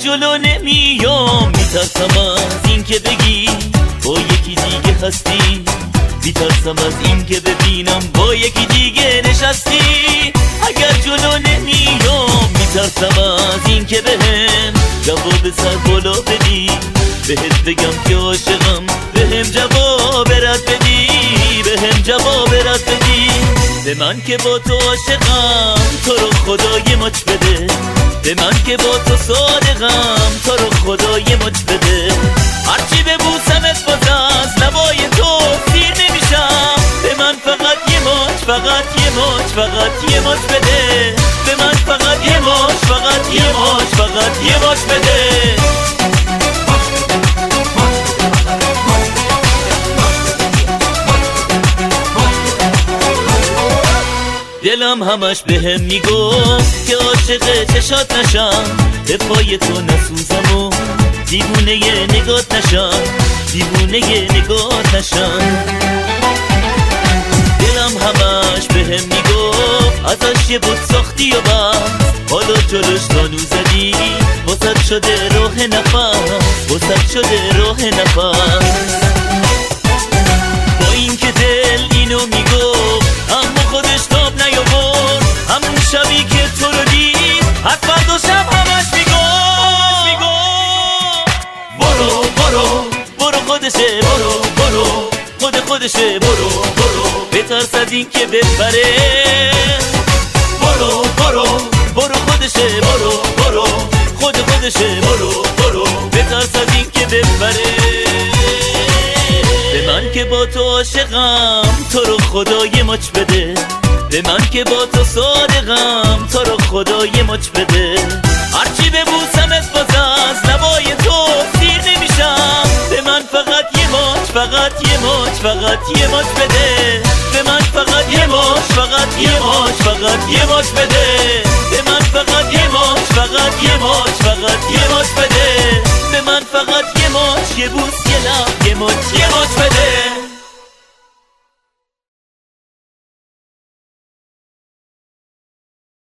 جلو نمیام، میترسم از این که بگی با یکی دیگه هستی، میترسم از این که ببینم با یکی دیگه نشستی. اگر جلو نمیام میترسم از این که بهم جواب سر بالا بدی، بهت بگم که عاشقم، بهم جواب رد بدی، بهم جواب رد بدی. به من که با تو عاشقم، تو رو خدا یه مچ بده، به من که با تو صادقم، تو رو خدا یه مچ بده. هرچی ببوسمت باز از لبای تو سیر نمیشم، به من فقط یه مچ، فقط یه مچ، فقط یه مچ بده، به من فقط یه مچ، فقط یه مچ، فقط یه مچ بده. دلم همش بهم میگفت که عاشق چشات نشم، به پای تو نسوزم و دیوونه ی نگات نشم، دیوونه ی نگات نشم. دلم همش بهم میگفت ازش یه بود ساختی و بس، حالا جلوش زانو زدی، واسد شده راه نفس، واسد شده راه نفس. با این که دل اینو میگفت اما خودش تاب نیاورد، همون شبی که تو رو دید از فردا شب همش میگفت برو برو برو خودشه، برو برو خودشه، برو برو بترس از این که ببره، برو برو برو خودشه، برو برو خودشه، برو برو بترس از این که ببره. به من که با تو عاشقم، تو رو خدا یه مچ بده، به من که با تو صادقم، تو رو خدا یه مچ بده. هرچی ببوسمت باز از لبای تو سیر نمیشم، به من فقط یه مچ، فقط یه مچ، فقط یه مچ بده، به من فقط یه مچ، فقط یه مچ، فقط یه مچ بده، به من فقط یه مچ، فقط یه مچ، فقط یه مچ بده، به من فقط یه مچ، یه بوس، یه لب، یه مچ، یه مچ بده.